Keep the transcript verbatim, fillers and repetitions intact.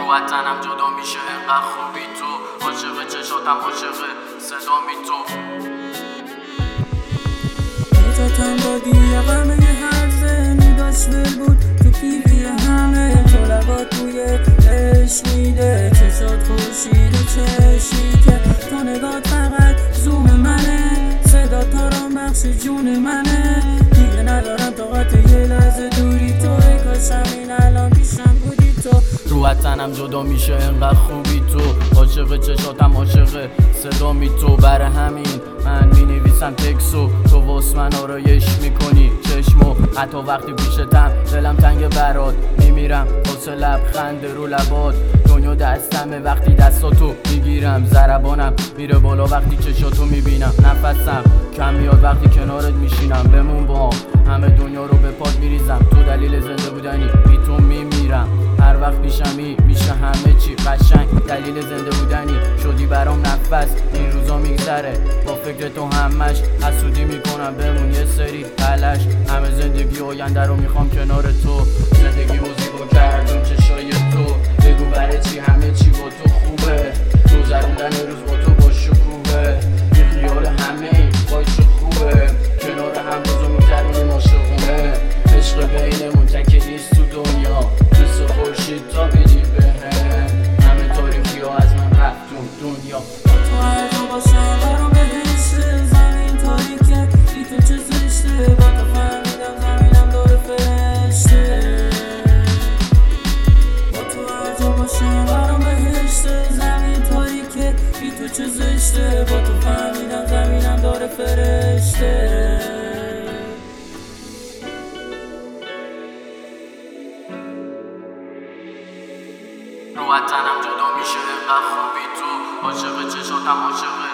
رو وطنم جدا میشه انقدر خوبی تو، عاشق چشاتم عاشق صدامی تو. نجاتم دادی غمه هر ذهنی داشت ول بود تو پیوی همه، تو لبات توی عشق میده، چشات خورشید چشی که تو نگات فقط زوم منه، صدا تا رام بخش جون منه، دیگه ندارم طاقت یه لحظه دوری تو، ای کاش همین الان پیشم بودی تو. رو وطنم جدا میشه انقدر خوبی تو، عاشق چشاتم عاشق صدامی تو، برای همین من مینویسم تکسو، تو واسه من آرایش میکنی چشمو، حتی وقتی پیشتم دلم تنگ برات، میمیرم واسه لبخند رو لبات، دنیا دستمه وقتی دستاتو میگیرم، ضربانم میره بالا وقتی چشاتو میبینم، نفسم کم میاد وقتی کنارت میشینم، بمون با هم همه دنیا رو به پات میریزم، تو دلیل زنده بودنی بی تو میمیرم، هر وقت پیشمی میشه همه چی قشنگ، دلیل زنده بودنی شدی برام نفس، این روزا میگذره با فکر تو همش، حسودی میکنم بمون یه سری تلش، همه زندگی آینده رو میخوام کنار تو، زندگی موزیکو کردون چشای تو، بگو برای چی همه چی با تو خوبه، گذروندن روز با تو با شکوه، بی خیال همه این وای چه خوبه، کنار هم روزو میگذرونیم عاشقونه، عشق بینمون تکه نیست تو دنیا، مثل خورشید تا بدی بهم، همه تاریخی ها از من رفتون دنیا. تو هر جا باشم برام بهشته، زمین تاریکه بی تو چه زشته، با تو فهمیدم زمینم داره فرشته، با تو هر جا باشم برام بهشته، زمین تاریکه بی تو چه زشته، با تو فهمیدم زمینم داره فرشته. رو وطنم جدا میشه انقدر خوبی تو، عاشق چشاتم عاشق